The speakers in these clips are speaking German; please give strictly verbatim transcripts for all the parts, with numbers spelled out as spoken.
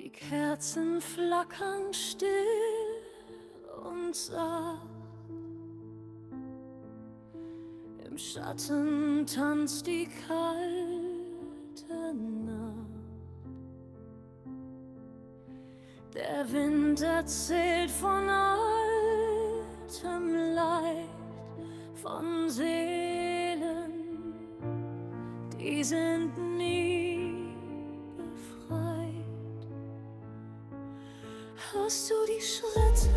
Die Kerzen flackern still und sacht. Im Schatten tanzt die kalte Nacht. Der Wind erzählt von altem Leid, von Seelen, die sind nie befreit. Hörst du die Schritte?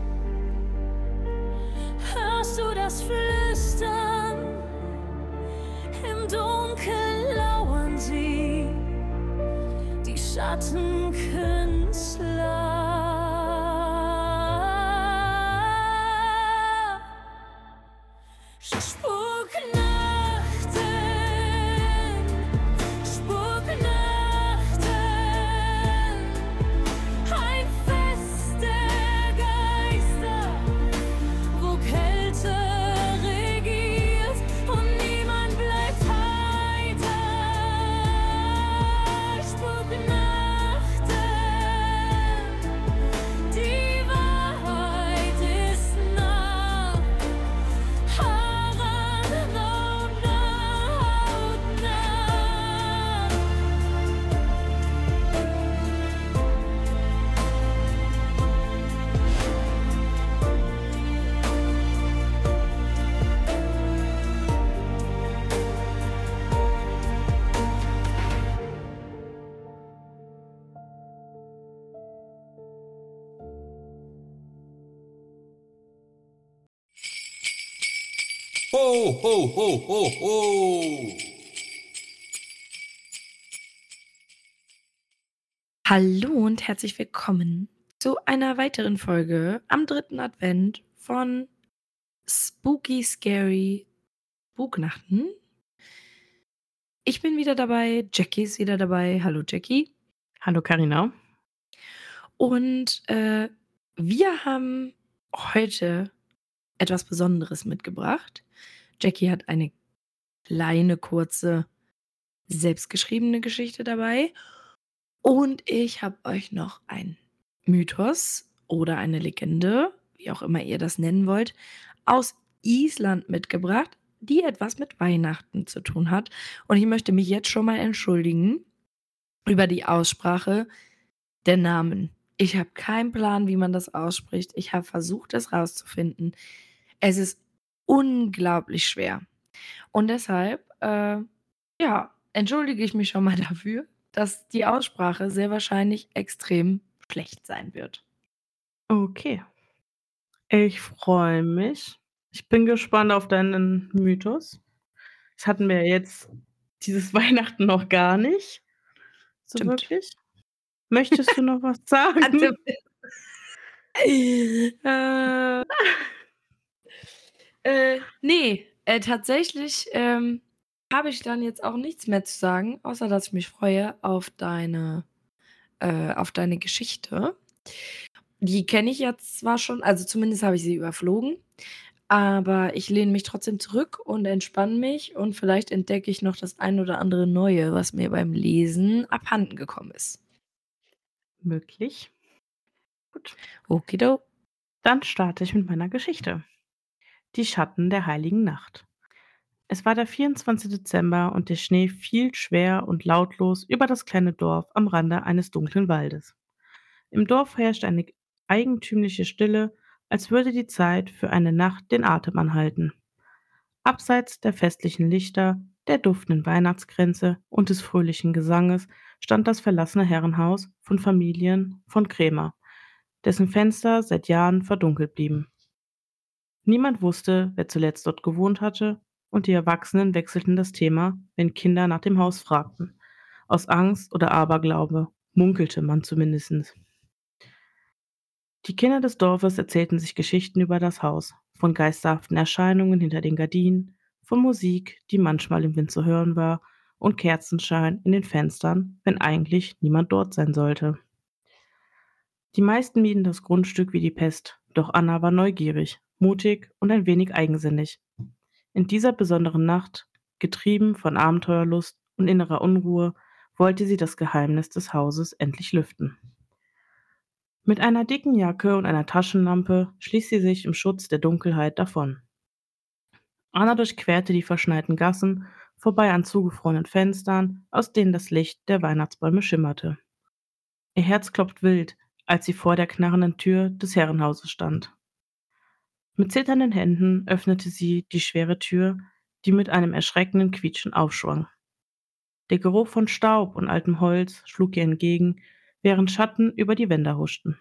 Hörst du das Flüstern? Im Dunkel lauern sie, die Schattenkünstler. Spuknachten, Spuknachten, ein Fest der Geister, wo Kälte regiert und niemand bleibt heiter. Spuknachten, die Wahrheit ist nah. Haaren und hautnah. Ho, ho, ho, ho, ho! Hallo und herzlich willkommen zu einer weiteren Folge am dritten Advent von Spooky Scary Spuknachten. Ich bin wieder dabei, Jackie ist wieder dabei. Hallo Jackie. Hallo Carina. Und äh, wir haben heute etwas Besonderes mitgebracht. Jackie hat eine kleine, kurze, selbstgeschriebene Geschichte dabei. Und ich habe euch noch einen Mythos oder eine Legende, wie auch immer ihr das nennen wollt, aus Island mitgebracht, die etwas mit Weihnachten zu tun hat. Und ich möchte mich jetzt schon mal entschuldigen über die Aussprache der Namen. Ich habe keinen Plan, wie man das ausspricht. Ich habe versucht, es rauszufinden. Es ist unglaublich schwer. Und deshalb, äh, ja, entschuldige ich mich schon mal dafür, dass die Aussprache sehr wahrscheinlich extrem schlecht sein wird. Okay. Ich freue mich. Ich bin gespannt auf deinen Mythos. Das hatten wir jetzt dieses Weihnachten noch gar nicht. So Stimmt. wirklich. Möchtest du noch was sagen? Warte. äh, äh, nee, äh, tatsächlich ähm, habe ich dann jetzt auch nichts mehr zu sagen, außer dass ich mich freue auf deine, äh, auf deine Geschichte. Die kenne ich jetzt zwar schon, also zumindest habe ich sie überflogen, aber ich lehne mich trotzdem zurück und entspanne mich und vielleicht entdecke ich noch das ein oder andere Neue, was mir beim Lesen abhanden gekommen ist. Möglich. Gut. Okido. Dann starte ich mit meiner Geschichte. Die Schatten der heiligen Nacht. Es war der vierundzwanzigste Dezember und der Schnee fiel schwer und lautlos über das kleine Dorf am Rande eines dunklen Waldes. Im Dorf herrschte eine eigentümliche Stille, als würde die Zeit für eine Nacht den Atem anhalten. Abseits der festlichen Lichter, der duftenden Weihnachtskränze und des fröhlichen Gesanges stand das verlassene Herrenhaus von Familien von Krämer, dessen Fenster seit Jahren verdunkelt blieben. Niemand wusste, wer zuletzt dort gewohnt hatte, und die Erwachsenen wechselten das Thema, wenn Kinder nach dem Haus fragten. Aus Angst oder Aberglaube, munkelte man zumindest. Die Kinder des Dorfes erzählten sich Geschichten über das Haus, von geisterhaften Erscheinungen hinter den Gardinen, von Musik, die manchmal im Wind zu hören war, und Kerzenschein in den Fenstern, wenn eigentlich niemand dort sein sollte. Die meisten mieden das Grundstück wie die Pest, doch Anna war neugierig, mutig und ein wenig eigensinnig. In dieser besonderen Nacht, getrieben von Abenteuerlust und innerer Unruhe, wollte sie das Geheimnis des Hauses endlich lüften. Mit einer dicken Jacke und einer Taschenlampe schlich sie sich im Schutz der Dunkelheit davon. Anna durchquerte die verschneiten Gassen, vorbei an zugefrorenen Fenstern, aus denen das Licht der Weihnachtsbäume schimmerte. Ihr Herz klopft wild, als sie vor der knarrenden Tür des Herrenhauses stand. Mit zitternden Händen öffnete sie die schwere Tür, die mit einem erschreckenden Quietschen aufschwang. Der Geruch von Staub und altem Holz schlug ihr entgegen, während Schatten über die Wände huschten.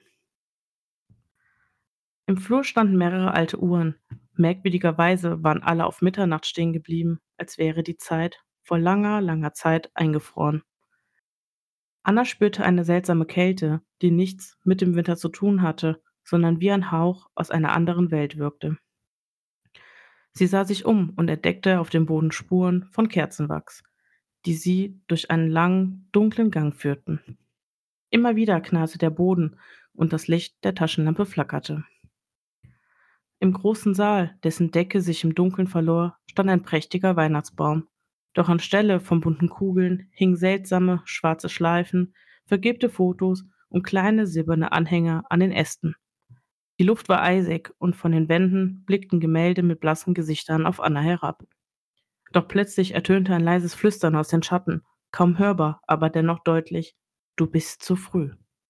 Im Flur standen mehrere alte Uhren. Merkwürdigerweise waren alle auf Mitternacht stehen geblieben, als wäre die Zeit vor langer, langer Zeit eingefroren. Anna spürte eine seltsame Kälte, die nichts mit dem Winter zu tun hatte, sondern wie ein Hauch aus einer anderen Welt wirkte. Sie sah sich um und entdeckte auf dem Boden Spuren von Kerzenwachs, die sie durch einen langen, dunklen Gang führten. Immer wieder knarrte der Boden und das Licht der Taschenlampe flackerte. Im großen Saal, dessen Decke sich im Dunkeln verlor, stand ein prächtiger Weihnachtsbaum. Doch anstelle von bunten Kugeln hingen seltsame, schwarze Schleifen, vergilbte Fotos und kleine silberne Anhänger an den Ästen. Die Luft war eisig und von den Wänden blickten Gemälde mit blassen Gesichtern auf Anna herab. Doch plötzlich ertönte ein leises Flüstern aus den Schatten, kaum hörbar, aber dennoch deutlich: „Du bist zu früh."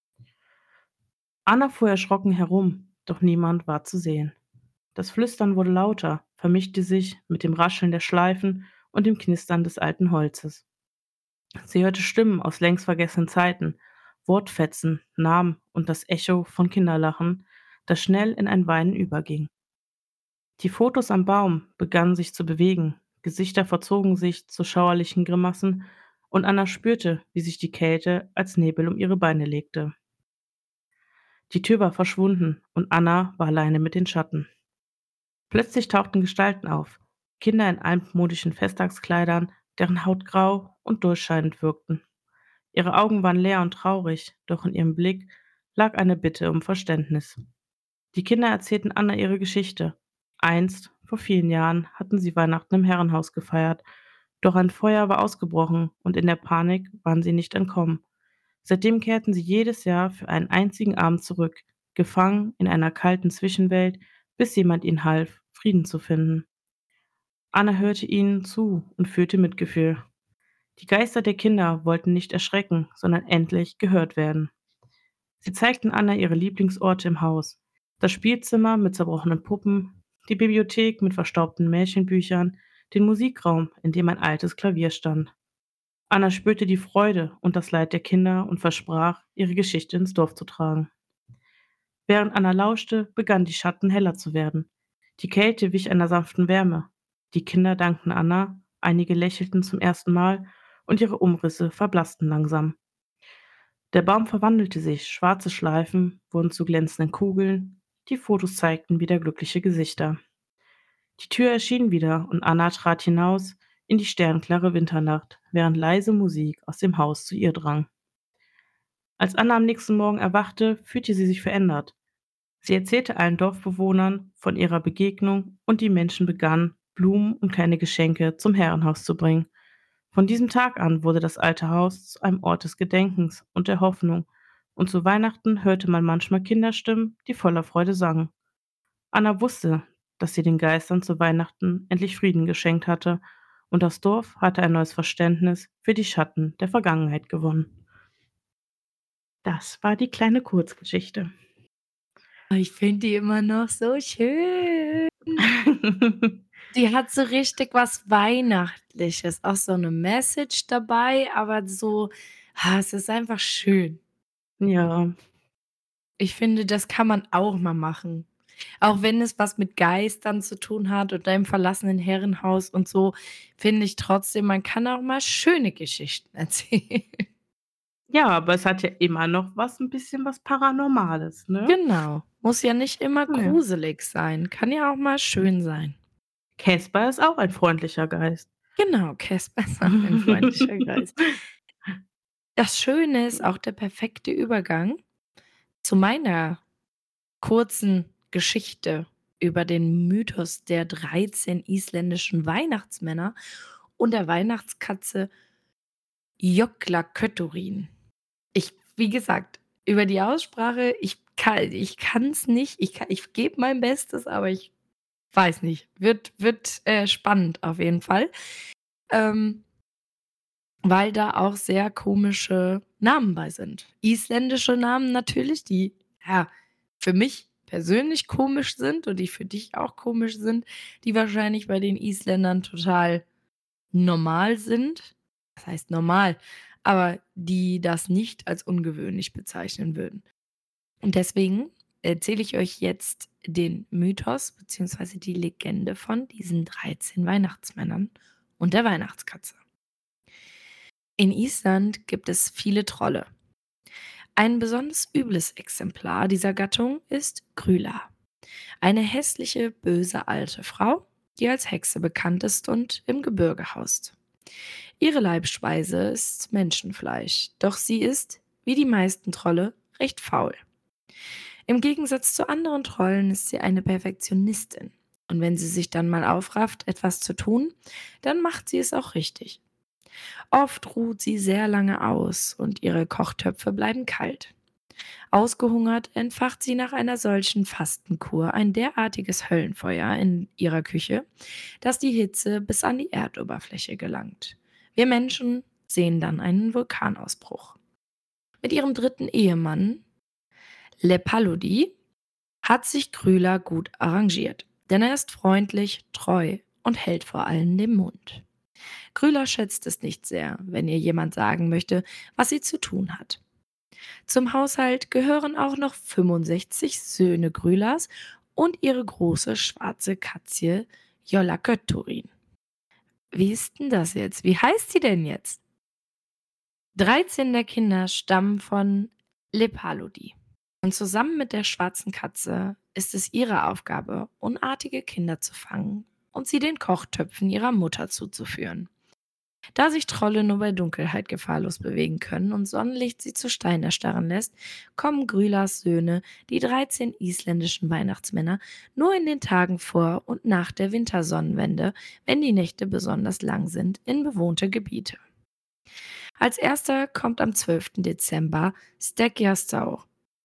Anna fuhr erschrocken herum, doch niemand war zu sehen. Das Flüstern wurde lauter, vermischte sich mit dem Rascheln der Schleifen und dem Knistern des alten Holzes. Sie hörte Stimmen aus längst vergessenen Zeiten, Wortfetzen, Namen und das Echo von Kinderlachen, das schnell in ein Weinen überging. Die Fotos am Baum begannen sich zu bewegen, Gesichter verzogen sich zu schauerlichen Grimassen, und Anna spürte, wie sich die Kälte als Nebel um ihre Beine legte. Die Tür war verschwunden und Anna war alleine mit den Schatten. Plötzlich tauchten Gestalten auf, Kinder in altmodischen Festtagskleidern, deren Haut grau und durchscheinend wirkten. Ihre Augen waren leer und traurig, doch in ihrem Blick lag eine Bitte um Verständnis. Die Kinder erzählten Anna ihre Geschichte. Einst, vor vielen Jahren, hatten sie Weihnachten im Herrenhaus gefeiert, doch ein Feuer war ausgebrochen und in der Panik waren sie nicht entkommen. Seitdem kehrten sie jedes Jahr für einen einzigen Abend zurück, gefangen in einer kalten Zwischenwelt, bis jemand ihnen half, Frieden zu finden. Anna hörte ihnen zu und fühlte Mitgefühl. Die Geister der Kinder wollten nicht erschrecken, sondern endlich gehört werden. Sie zeigten Anna ihre Lieblingsorte im Haus: das Spielzimmer mit zerbrochenen Puppen, die Bibliothek mit verstaubten Märchenbüchern, den Musikraum, in dem ein altes Klavier stand. Anna spürte die Freude und das Leid der Kinder und versprach, ihre Geschichte ins Dorf zu tragen. Während Anna lauschte, begannen die Schatten heller zu werden. Die Kälte wich einer sanften Wärme. Die Kinder dankten Anna, einige lächelten zum ersten Mal und ihre Umrisse verblassten langsam. Der Baum verwandelte sich, schwarze Schleifen wurden zu glänzenden Kugeln, die Fotos zeigten wieder glückliche Gesichter. Die Tür erschien wieder und Anna trat hinaus in die sternklare Winternacht, während leise Musik aus dem Haus zu ihr drang. Als Anna am nächsten Morgen erwachte, fühlte sie sich verändert. Sie erzählte allen Dorfbewohnern von ihrer Begegnung und die Menschen begannen, Blumen und kleine Geschenke zum Herrenhaus zu bringen. Von diesem Tag an wurde das alte Haus zu einem Ort des Gedenkens und der Hoffnung, und zu Weihnachten hörte man manchmal Kinderstimmen, die voller Freude sangen. Anna wusste, dass sie den Geistern zu Weihnachten endlich Frieden geschenkt hatte, und das Dorf hatte ein neues Verständnis für die Schatten der Vergangenheit gewonnen. Das war die kleine Kurzgeschichte. Ich finde die immer noch so schön. Die hat so richtig was Weihnachtliches, auch so eine Message dabei, aber so, ah, es ist einfach schön. Ja, Ich finde, das kann man auch mal machen. Auch wenn es was mit Geistern zu tun hat oder im verlassenen Herrenhaus und so, finde ich trotzdem, man kann auch mal schöne Geschichten erzählen. ja, aber es hat ja immer noch was, ein bisschen was Paranormales, ne? Genau. Muss ja nicht immer Ja. gruselig sein. Kann ja auch mal schön sein. Casper ist auch ein freundlicher Geist. Genau, Casper ist auch ein freundlicher Geist. Das Schöne ist auch der perfekte Übergang zu meiner kurzen Geschichte über den Mythos der dreizehn isländischen Weihnachtsmänner und der Weihnachtskatze Joklakötturin. Ich, wie gesagt, über die Aussprache, ich kann ich kann's nicht. Ich kann ich gebe mein Bestes, aber ich weiß nicht. Wird wird, äh, spannend auf jeden Fall. Ähm weil da auch sehr komische Namen bei sind. Isländische Namen natürlich, die, ja, für mich persönlich komisch sind und die für dich auch komisch sind, die wahrscheinlich bei den Isländern total normal sind. Was heißt normal? Aber die das nicht als ungewöhnlich bezeichnen würden. Und deswegen erzähle ich euch jetzt den Mythos beziehungsweise die Legende von diesen dreizehn Weihnachtsmännern und der Weihnachtskatze. In Island gibt es viele Trolle. Ein besonders übles Exemplar dieser Gattung ist Grýla, eine hässliche, böse alte Frau, die als Hexe bekannt ist und im Gebirge haust. Ihre Leibspeise ist Menschenfleisch, doch sie ist, wie die meisten Trolle, recht faul. Im Gegensatz zu anderen Trollen ist sie eine Perfektionistin. Und wenn sie sich dann mal aufrafft, etwas zu tun, dann macht sie es auch richtig. Oft ruht sie sehr lange aus und ihre Kochtöpfe bleiben kalt. Ausgehungert entfacht sie nach einer solchen Fastenkur ein derartiges Höllenfeuer in ihrer Küche, dass die Hitze bis an die Erdoberfläche gelangt. Wir Menschen sehen dann einen Vulkanausbruch. Mit ihrem dritten Ehemann, Lepalodi, hat sich Grýla gut arrangiert, denn er ist freundlich, treu und hält vor allem den Mund. Grýla schätzt es nicht sehr, wenn ihr jemand sagen möchte, was sie zu tun hat. Zum Haushalt gehören auch noch fünfundsechzig Söhne Grýlas und ihre große schwarze Katze Jólakötturinn. Wie ist denn das jetzt? Wie heißt sie denn jetzt? dreizehn der Kinder stammen von Lepalodi. Und zusammen mit der schwarzen Katze ist es ihre Aufgabe, unartige Kinder zu fangen und sie den Kochtöpfen ihrer Mutter zuzuführen. Da sich Trolle nur bei Dunkelheit gefahrlos bewegen können und Sonnenlicht sie zu Stein erstarren lässt, kommen Grýlas Söhne, die dreizehn isländischen Weihnachtsmänner, nur in den Tagen vor und nach der Wintersonnenwende, wenn die Nächte besonders lang sind, in bewohnte Gebiete. Als erster kommt am zwölften Dezember Stekkjarstaur,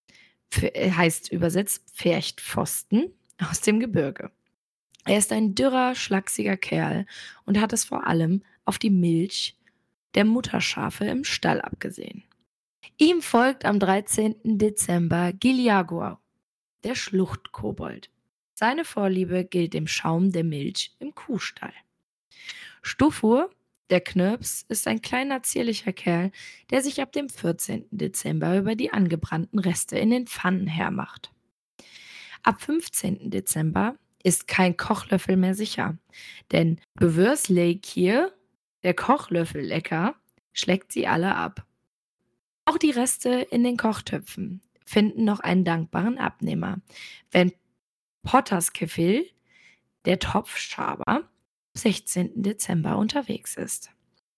heißt übersetzt Pferchtpfosten, aus dem Gebirge. Er ist ein dürrer, schlachsiger Kerl und hat es vor allem auf die Milch der Mutterschafe im Stall abgesehen. Ihm folgt am dreizehnten Dezember Giljagoa, der Schluchtkobold. Seine Vorliebe gilt dem Schaum der Milch im Kuhstall. Stufur, der Knirps, ist ein kleiner, zierlicher Kerl, der sich ab dem vierzehnten Dezember über die angebrannten Reste in den Pfannen hermacht. Ab fünfzehnten Dezember ist kein Kochlöffel mehr sicher, denn Bövursleikir, der Kochlöffel-Lecker, schlägt sie alle ab. Auch die Reste in den Kochtöpfen finden noch einen dankbaren Abnehmer, wenn Potterskefil, der Topfschaber, am sechzehnten Dezember unterwegs ist.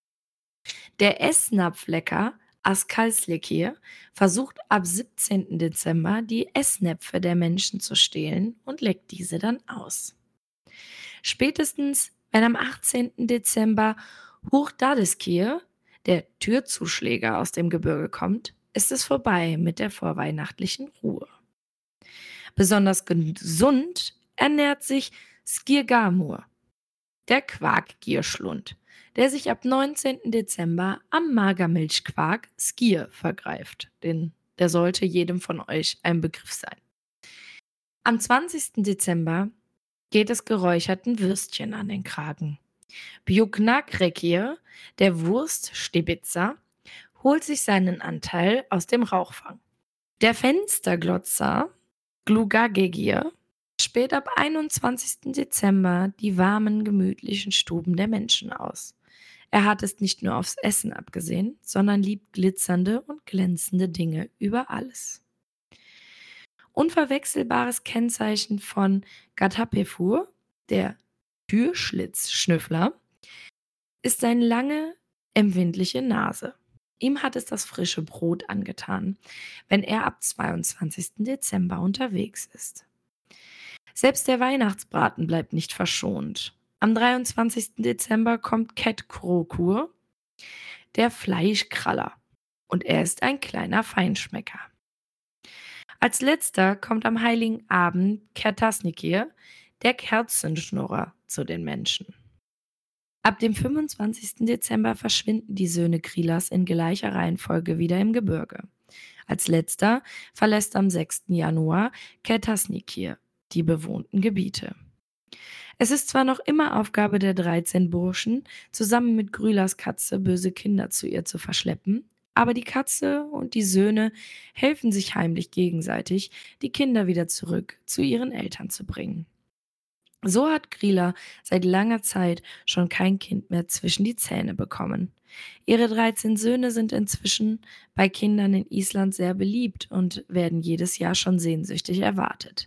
Der Essnapflecker Askalsleikir versucht ab siebzehnten Dezember die Essnäpfe der Menschen zu stehlen und leckt diese dann aus. Spätestens, wenn am achtzehnten Dezember Húrdadiskir, der Türzuschläger, aus dem Gebirge kommt, ist es vorbei mit der vorweihnachtlichen Ruhe. Besonders gesund ernährt sich Skirgamur, der Quarkgierschlund, der sich ab neunzehnten Dezember am Magermilchquark Skir vergreift. Den, der sollte jedem von euch ein Begriff sein. Am zwanzigsten Dezember geht es geräucherten Würstchen an den Kragen. Bjugnakrекir, der Wurststibitzer, holt sich seinen Anteil aus dem Rauchfang. Der Fensterglotzer Glugagegir späht ab einundzwanzigsten Dezember die warmen, gemütlichen Stuben der Menschen aus. Er hat es nicht nur aufs Essen abgesehen, sondern liebt glitzernde und glänzende Dinge über alles. Unverwechselbares Kennzeichen von Gatapefur, der Türschlitzschnüffler, ist seine lange, empfindliche Nase. Ihm hat es das frische Brot angetan, wenn er ab zweiundzwanzigsten Dezember unterwegs ist. Selbst der Weihnachtsbraten bleibt nicht verschont. Am dreiundzwanzigsten Dezember kommt Ketkrokur, der Fleischkraller, und er ist ein kleiner Feinschmecker. Als letzter kommt am Heiligen Abend Kertasnikir, der Kerzenschnurrer, zu den Menschen. Ab dem fünfundzwanzigsten Dezember verschwinden die Söhne Krilas in gleicher Reihenfolge wieder im Gebirge. Als letzter verlässt am sechsten Januar Kertasnikir die bewohnten Gebiete. Es ist zwar noch immer Aufgabe der dreizehn Burschen, zusammen mit Grülas Katze böse Kinder zu ihr zu verschleppen, aber die Katze und die Söhne helfen sich heimlich gegenseitig, die Kinder wieder zurück zu ihren Eltern zu bringen. So hat Grilla seit langer Zeit schon kein Kind mehr zwischen die Zähne bekommen. Ihre dreizehn Söhne sind inzwischen bei Kindern in Island sehr beliebt und werden jedes Jahr schon sehnsüchtig erwartet.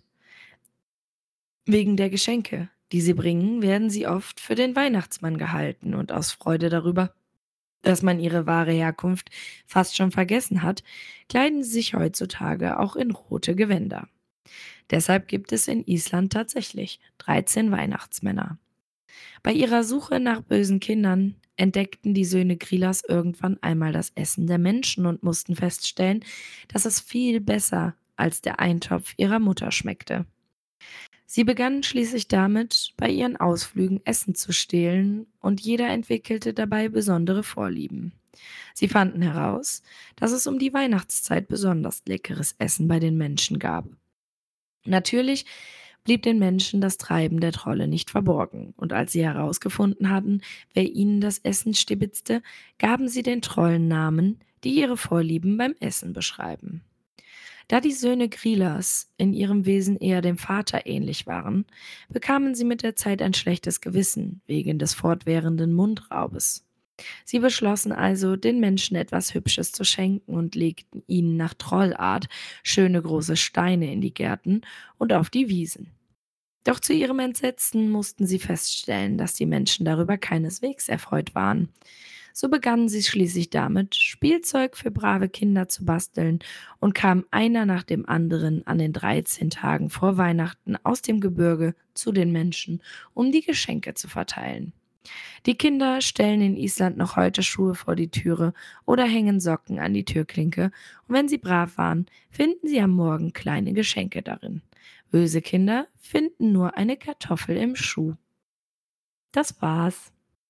Wegen der Geschenke, die sie bringen, werden sie oft für den Weihnachtsmann gehalten und aus Freude darüber, dass man ihre wahre Herkunft fast schon vergessen hat, kleiden sie sich heutzutage auch in rote Gewänder. Deshalb gibt es in Island tatsächlich dreizehn Weihnachtsmänner. Bei ihrer Suche nach bösen Kindern entdeckten die Söhne Grillas irgendwann einmal das Essen der Menschen und mussten feststellen, dass es viel besser als der Eintopf ihrer Mutter schmeckte. Sie begannen schließlich damit, bei ihren Ausflügen Essen zu stehlen, und jeder entwickelte dabei besondere Vorlieben. Sie fanden heraus, dass es um die Weihnachtszeit besonders leckeres Essen bei den Menschen gab. Natürlich blieb den Menschen das Treiben der Trolle nicht verborgen, und als sie herausgefunden hatten, wer ihnen das Essen stibitzte, gaben sie den Trollen Namen, die ihre Vorlieben beim Essen beschreiben. Da die Söhne Grillas in ihrem Wesen eher dem Vater ähnlich waren, bekamen sie mit der Zeit ein schlechtes Gewissen wegen des fortwährenden Mundraubes. Sie beschlossen also, den Menschen etwas Hübsches zu schenken und legten ihnen nach Trollart schöne große Steine in die Gärten und auf die Wiesen. Doch zu ihrem Entsetzen mussten sie feststellen, dass die Menschen darüber keineswegs erfreut waren. So begannen sie schließlich damit, Spielzeug für brave Kinder zu basteln und kamen einer nach dem anderen an den dreizehn Tagen vor Weihnachten aus dem Gebirge zu den Menschen, um die Geschenke zu verteilen. Die Kinder stellen in Island noch heute Schuhe vor die Türe oder hängen Socken an die Türklinke, und wenn sie brav waren, finden sie am Morgen kleine Geschenke darin. Böse Kinder finden nur eine Kartoffel im Schuh. Das war's.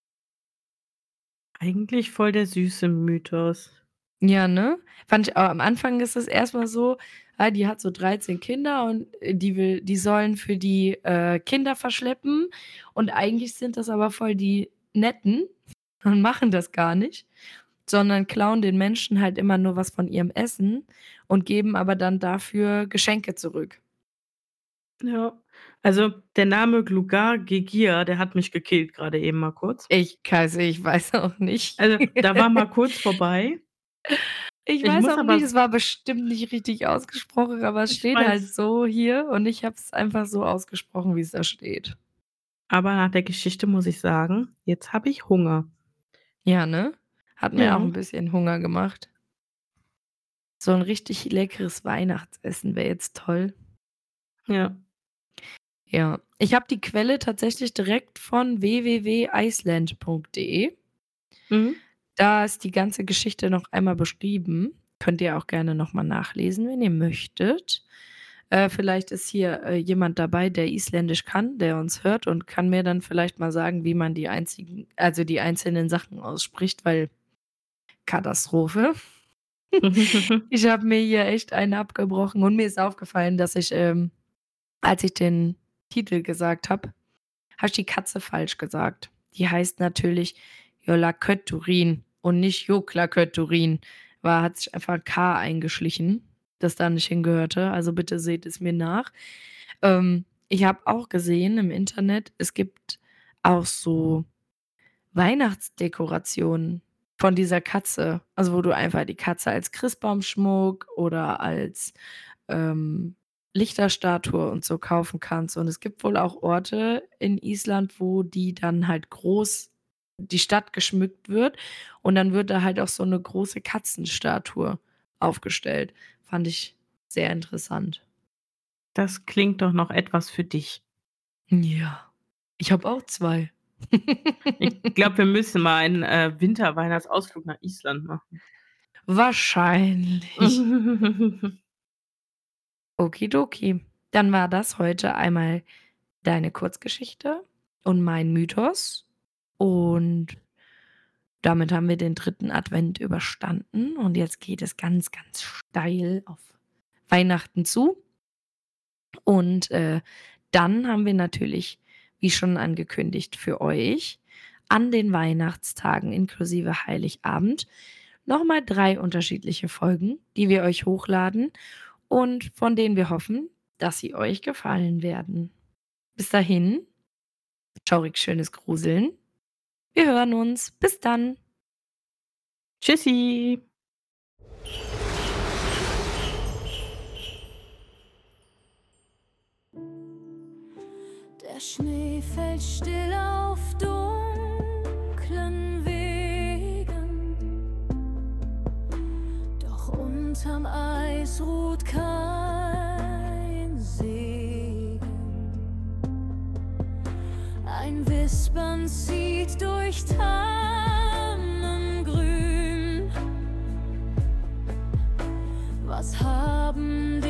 Eigentlich voll der süße Mythos. Ja, ne? Fand ich auch, am Anfang ist es erstmal so, ah, die hat so dreizehn Kinder und äh, die will, die sollen für die äh, Kinder verschleppen, und eigentlich sind das aber voll die Netten und machen das gar nicht, sondern klauen den Menschen halt immer nur was von ihrem Essen und geben aber dann dafür Geschenke zurück. Ja. Also der Name Gluggar Gegir, der hat mich gekillt gerade eben mal kurz. Ich, Kaiser, ich weiß auch nicht. Also da war mal kurz vorbei. Ich Ich weiß muss auch aber, nicht, es war bestimmt nicht richtig ausgesprochen, aber es ich steht halt weiß, so hier und ich habe es einfach so ausgesprochen, wie es da steht. aber nach der Geschichte muss ich sagen, jetzt habe ich Hunger. Ja, ne? Hat mir Ja, auch ein bisschen Hunger gemacht. So ein richtig leckeres Weihnachtsessen wäre jetzt toll. ja. Ja, ich habe die Quelle tatsächlich direkt von w w w punkt iceland punkt de. Mhm. Da ist die ganze Geschichte noch einmal beschrieben. Könnt ihr auch gerne noch mal nachlesen, wenn ihr möchtet. Äh, vielleicht ist hier äh, jemand dabei, der Isländisch kann, der uns hört und kann mir dann vielleicht mal sagen, wie man die einzigen, also die einzelnen Sachen ausspricht, weil Katastrophe. Ich habe mir hier echt eine abgebrochen und mir ist aufgefallen, dass ich, ähm, als ich den Titel gesagt habe, habe ich die Katze falsch gesagt. Die heißt natürlich Jólakötturinn und nicht Jóklakötturinn. War, hat sich einfach ein K eingeschlichen, das da nicht hingehörte. Also bitte seht es mir nach. Ähm, ich habe auch gesehen im Internet, es gibt auch so Weihnachtsdekorationen von dieser Katze. Also wo du einfach die Katze als Christbaumschmuck oder als ähm, Lichterstatue und so kaufen kannst. Und es gibt wohl auch Orte in Island, wo die dann halt groß die Stadt geschmückt wird und dann wird da halt auch so eine große Katzenstatue aufgestellt. Fand ich sehr interessant. Das klingt doch noch etwas für dich. Ja, ich habe auch zwei. Ich glaube, wir müssen mal einen äh, Winter-Weihnachtsausflug nach Island machen. Wahrscheinlich. Okidoki. Dann war das heute einmal deine Kurzgeschichte und mein Mythos. Und damit haben wir den dritten Advent überstanden. Und jetzt geht es ganz, ganz steil auf Weihnachten zu. Und äh, dann haben wir natürlich, wie schon angekündigt, für euch an den Weihnachtstagen inklusive Heiligabend nochmal drei unterschiedliche Folgen, die wir euch hochladen und von denen wir hoffen, dass sie euch gefallen werden. Bis dahin, schaurig schönes Gruseln. Wir hören uns. Bis dann. Tschüssi! Der Schnee fällt still auf dunklen Wegen, doch unterm Eis ruht kein Segen. Ein Wispern zieht durch Tannengrün. Was haben